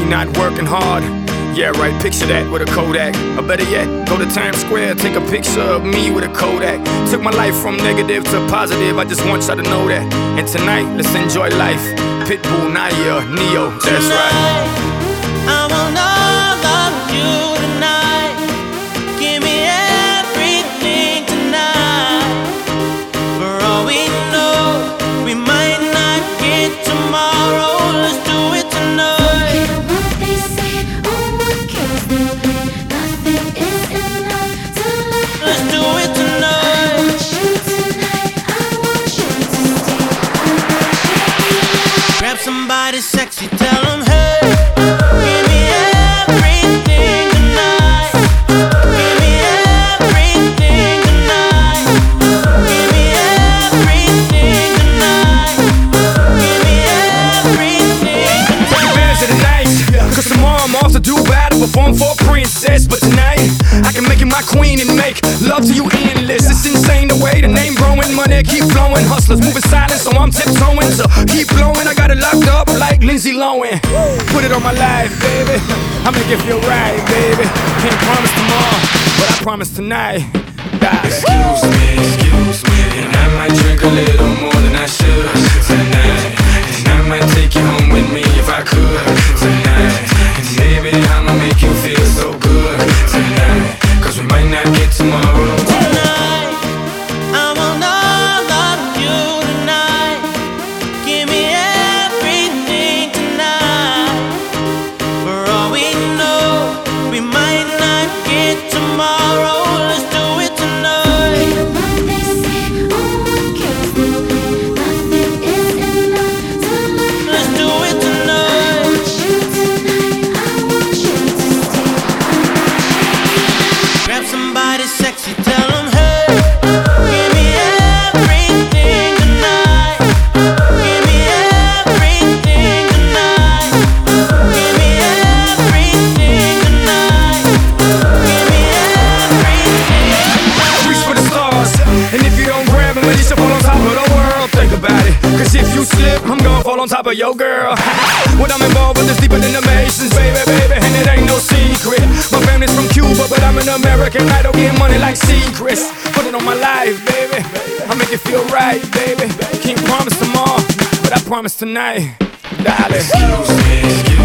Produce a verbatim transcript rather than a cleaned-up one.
not working hard. Yeah, right, picture that with a Kodak. Or better yet, go to Times Square, take a picture of me with a Kodak. Took my life from negative to positive, I just want y'all to know that. And tonight, let's enjoy life. Pitbull, Naya, Neo, that's right. I want all of you tonight. Give me everything tonight. For all we know, we might not get tomorrow. Let's do it tonight. Grab somebody sexy, tell them, hey, give me everything tonight. Give me everything tonight. Give me everything tonight. Give me everything tonight. Take advantage of the night, cause tomorrow I'm off to Dubai to perform for a princess. But tonight, I can make you my queen and make love to you endless. It's insane the way the name growing, money keep flowing. Hustlers moving silent, so I'm tiptoeing. So keep blowing, I got it locked up like Lindsay Lohan. Put it on my life, baby. I'll make it feel right, baby. Can't promise tomorrow, but I promise tonight. Die. Excuse me, excuse me, and I might drink a little more than I should tonight. And I might take you home with me if I could tonight. And maybe I'ma make you feel so good tonight. Cause we might not get tomorrow. Tonight, I want all of you tonight. Give me everything tonight. For all we know, we might not get tomorrow. Let's do it tonight. Let's do it tonight. Grab somebody sexy, tell them, hey, give me everything tonight. Give me everything tonight. Give me everything tonight. Give me everything. Reach for the stars, and if you don't grab them, at least you'll fall on top of the world. Think about it, cause if you slip, I'm gonna fall on top of your girl. What I'm involved with is deeper than the Masons, baby, baby, and it ain't no secret. My family's from Cuba, but I'm an American idol, getting money like secrets. Put it on my life, baby, I make it feel right, baby. Can't promise tomorrow, but I promise tonight, darling. Excuse me, excuse me.